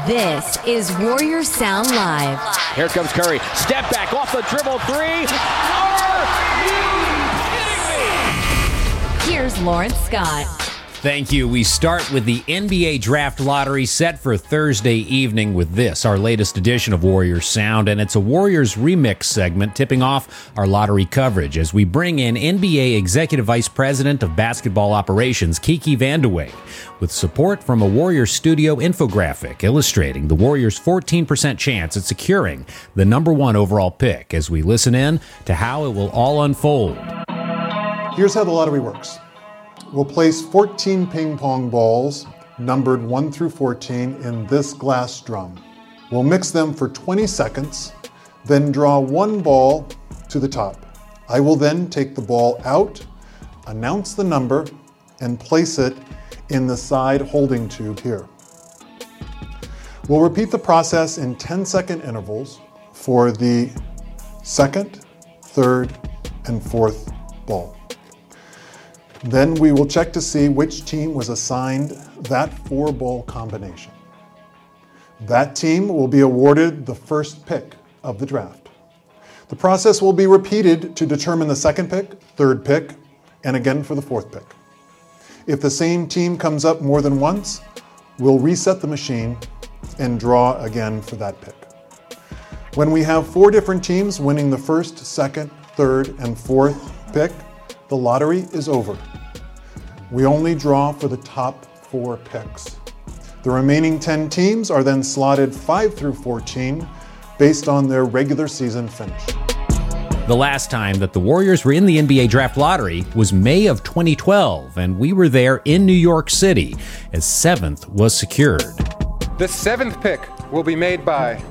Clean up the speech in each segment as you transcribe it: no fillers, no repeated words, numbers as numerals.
This is Warriors Sound Live. Here comes Curry. Step back off the dribble three. Are you kidding me? Here's Lawrence Scott. Thank you. We start with the NBA Draft Lottery set for Thursday evening with this, our latest edition of Warriors Sound, and it's a Warriors remix segment tipping off our lottery coverage as we bring in NBA Executive Vice President of Basketball Operations, Kiki Vandeweghe, with support from a Warriors studio infographic illustrating the Warriors' 14% chance at securing the number one overall pick as we listen in to how it will all unfold. Here's how the lottery works. We'll place 14 ping pong balls, numbered 1 through 14, in this glass drum. We'll mix them for 20 seconds, then draw one ball to the top. I will then take the ball out, announce the number, and place it in the side holding tube here. We'll repeat the process in 10-second intervals for the second, third, and fourth ball. Then we will check to see which team was assigned that 4-ball combination. That team will be awarded the first pick of the draft. The process will be repeated to determine the second pick, third pick, and again for the fourth pick. If the same team comes up more than once, we'll reset the machine and draw again for that pick. When we have 4 different teams winning the first, second, third, and fourth pick, the lottery is over. We only draw for the top 4 picks. The remaining 10 teams are then slotted 5 through 14 based on their regular season finish. The last time that the Warriors were in the NBA Draft Lottery was May of 2012, and we were there in New York City as 7th was secured. The 7th pick will be made by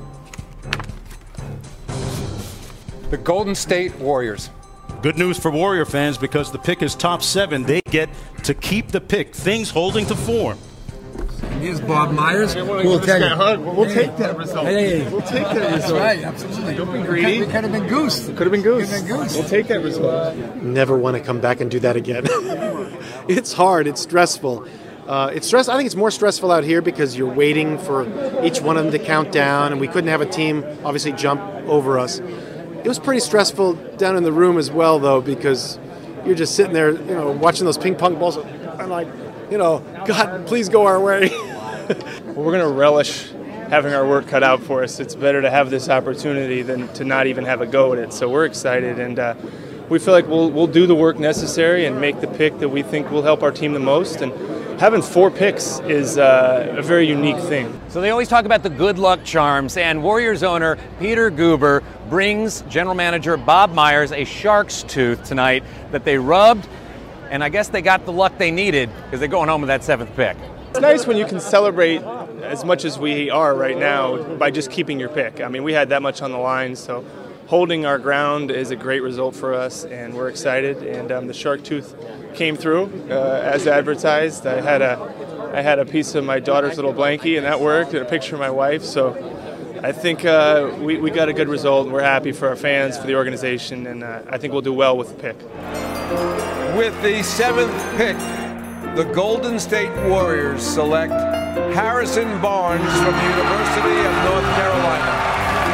the Golden State Warriors. Good news for Warrior fans because the pick is top 7. They get to keep the pick. Things holding to form. Here's Bob Myers. We'll take that result. Hey. We'll take that result. That's right, absolutely. Don't be greedy. It could have been goose. We'll take that result. Never want to come back and do that again. It's hard. It's stressful. I think it's more stressful out here because you're waiting for each one of them to count down, and we couldn't have a team obviously jump over us. It was pretty stressful down in the room as well, though, because you're just sitting there, watching those ping pong balls. I'm like, God, please go our way. Well, we're going to relish having our work cut out for us. It's better to have this opportunity than to not even have a go at it. So we're excited, and we feel like we'll do the work necessary and make the pick that we think will help our team the most. And having 4 picks is a very unique thing. So they always talk about the good luck charms, and Warriors owner Peter Guber brings general manager Bob Myers a shark's tooth tonight that they rubbed, and I guess they got the luck they needed because they're going home with that 7th pick. It's nice when you can celebrate as much as we are right now by just keeping your pick. I mean, we had that much on the line, so holding our ground is a great result for us, and we're excited. And the shark tooth came through as advertised. I had a piece of my daughter's little blankie, and that worked, and a picture of my wife. So I think we got a good result, and we're happy for our fans, for the organization, and I think we'll do well with the pick. With the 7th pick, the Golden State Warriors select Harrison Barnes from the University of North Carolina.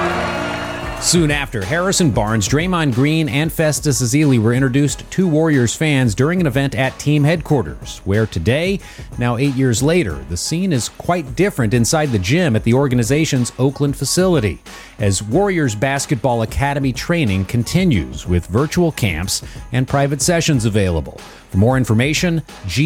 Soon after, Harrison Barnes, Draymond Green, and Festus Ezeli were introduced to Warriors fans during an event at team headquarters, where today, now 8 years later, the scene is quite different inside the gym at the organization's Oakland facility, as Warriors Basketball Academy training continues with virtual camps and private sessions available. For more information,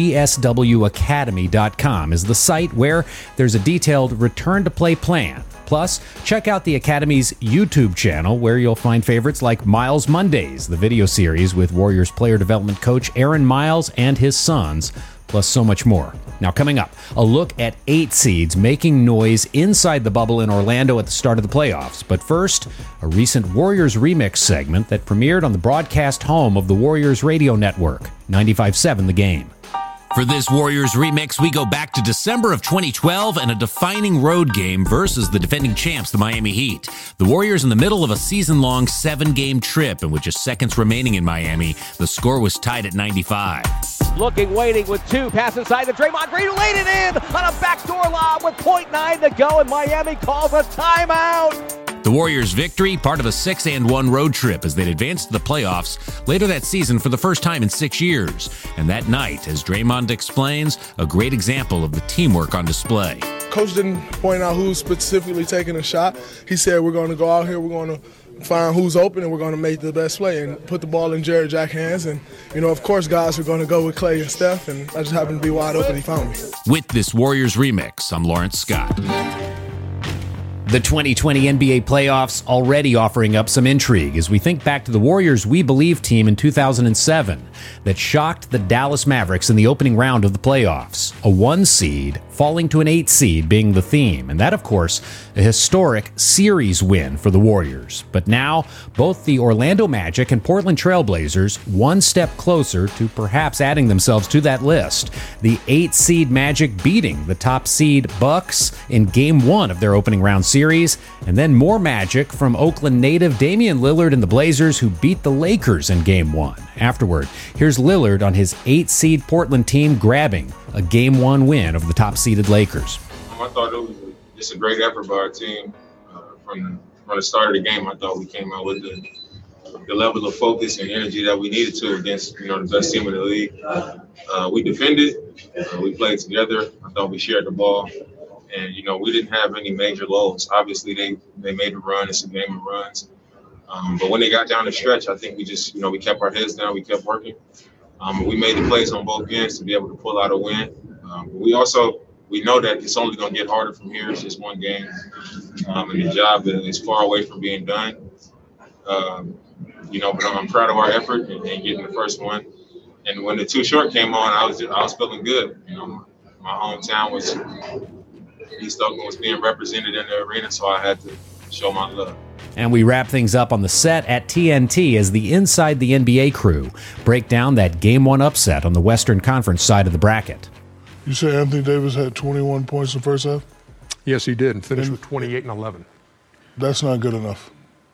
gswacademy.com is the site where there's a detailed return-to-play plan. Plus, check out the Academy's YouTube channel where you'll find favorites like Miles Mondays, the video series with Warriors player development coach Aaron Miles and his sons, plus so much more. Now coming up, a look at 8 seeds making noise inside the bubble in Orlando at the start of the playoffs. But first, a recent Warriors remix segment that premiered on the broadcast home of the Warriors radio network, 95.7 The Game. For this Warriors remix, we go back to December of 2012 and a defining road game versus the defending champs, the Miami Heat. The Warriors in the middle of a season-long 7-game trip, and with just seconds remaining in Miami, the score was tied at 95. Looking, waiting with 2, pass inside to Draymond Green, who laid it in on a backdoor lob. shot with .9 to go, and Miami calls a timeout. The Warriors' victory, part of a 6-1 road trip as they'd advanced to the playoffs later that season for the first time in 6 years. And that night, as Draymond explains, a great example of the teamwork on display. Coach didn't point out who's specifically taking a shot. He said, we're going to go out here, we're going to find who's open, and we're going to make the best play and put the ball in Jared Jack's hands. And, of course, guys are going to go with Clay and Steph, and I just happened to be wide open. He found me. With this Warriors remix, I'm Lawrence Scott. The 2020 NBA playoffs already offering up some intrigue as we think back to the Warriors' We Believe team in 2007 that shocked the Dallas Mavericks in the opening round of the playoffs. A 1 seed falling to an 8 seed being the theme, and that, of course, a historic series win for the Warriors. But now, both the Orlando Magic and Portland Trail Blazers one step closer to perhaps adding themselves to that list. The 8 seed Magic beating the top seed Bucks in Game 1 of their opening round series, and then more Magic from Oakland native Damian Lillard and the Blazers, who beat the Lakers in Game 1. Afterward, here's Lillard on his 8 seed Portland team grabbing a Game 1 win over the top-seeded Lakers. I thought it was just a great effort by our team. From the start of the game, I thought we came out with the level of focus and energy that we needed to against the best team in the league. We defended. We played together. I thought we shared the ball. And, we didn't have any major lows. Obviously, they made a run. It's a game of runs. But when they got down the stretch, I think we just, we kept our heads down. We kept working. We made the plays on both ends to be able to pull out a win. We know that it's only going to get harder from here. It's just one game. And the job is far away from being done. But I'm proud of our effort and getting the first one. And when the Too Short came on, I was feeling good. My hometown was East Oakland was being represented in the arena, so I had to show my love. And we wrap things up on the set at TNT as the Inside the NBA crew break down that Game 1 upset on the Western Conference side of the bracket. You say Anthony Davis had 21 points in the first half? Yes, he did, and finished with 28 and 11. That's not good enough.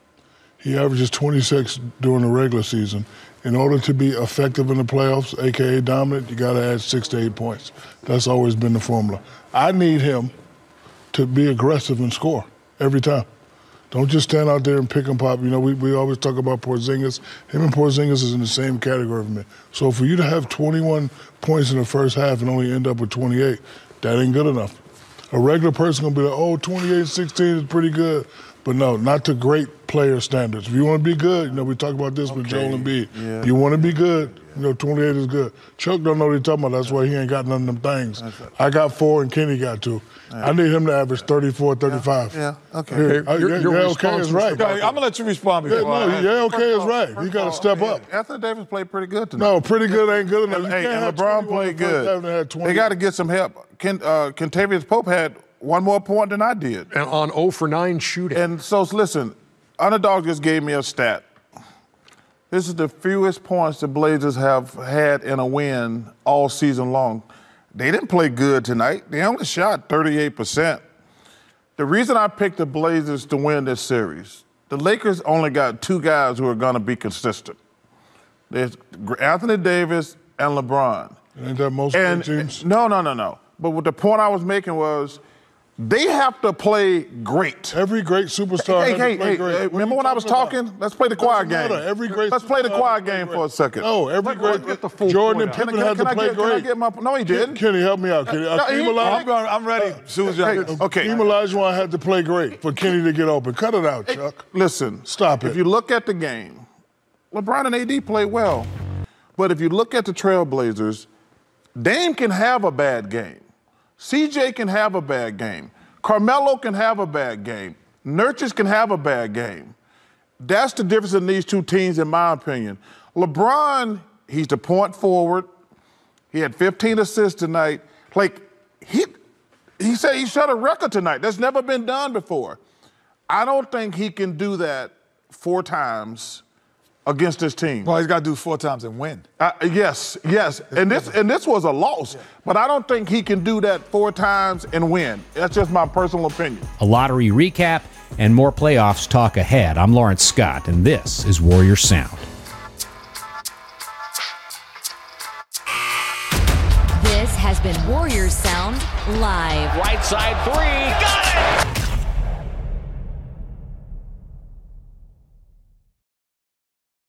He averages 26 during the regular season. In order to be effective in the playoffs, a.k.a. dominant, you got to add 6 to 8 points. That's always been the formula. I need him to be aggressive and score every time. Don't just stand out there and pick and pop. We always talk about Porzingis. Him and Porzingis is in the same category for me. So for you to have 21 points in the first half and only end up with 28, that ain't good enough. A regular person going to be like, 28-16 is pretty good. But no, not to great player standards. If you want to be good, we talk about this with Joel Embiid. Yeah. You want to be good, 28 is good. Chuck don't know what he's talking about. That's why he ain't got none of them things. I got 4 and Kenny got 2. I need him to average 34, 35. Yeah, okay. Your okay is right. I'm going to let you respond before okay is right. You got to step up. Anthony Davis played pretty good tonight. No, pretty good ain't good enough. And LeBron played good. They got to get some help. Kentavious Pope had 1 more point than I did. And on 0 for 9 shooting. And so, listen, Underdog just gave me a stat. This is the fewest points the Blazers have had in a win all season long. They didn't play good tonight. They only shot 38%. The reason I picked the Blazers to win this series, the Lakers only got 2 guys who are going to be consistent. There's Anthony Davis and LeBron. Ain't that most good teams? No. But what the point I was making was, they have to play great. Every great superstar has to play great. Remember when I was talking? Let's play the quiet game. Let's play the quiet game for a second. No, every great. Jordan and Pippen had to play great. No, he didn't. Kenny, help me out, Kenny. I'm ready. Okay. Olajuwon had to play great for Kenny to get open. Cut it out, Chuck. Listen. Stop it. If you look at the game, LeBron and AD played well. But if you look at the Trailblazers, Dame can have a bad game. CJ can have a bad game. Carmelo can have a bad game. Nurkic can have a bad game. That's the difference in these 2 teams, in my opinion. LeBron, he's the point forward. He had 15 assists tonight. He said he set a record tonight. That's never been done before. I don't think he can do that 4 times against this team. Well, he's got to do 4 times and win. Yes. And this was a loss. But I don't think he can do that 4 times and win. That's just my personal opinion. A lottery recap and more playoffs talk ahead. I'm Lawrence Scott, and this is Warrior Sound. This has been been Warriors Sound Live. Right side three. Got it!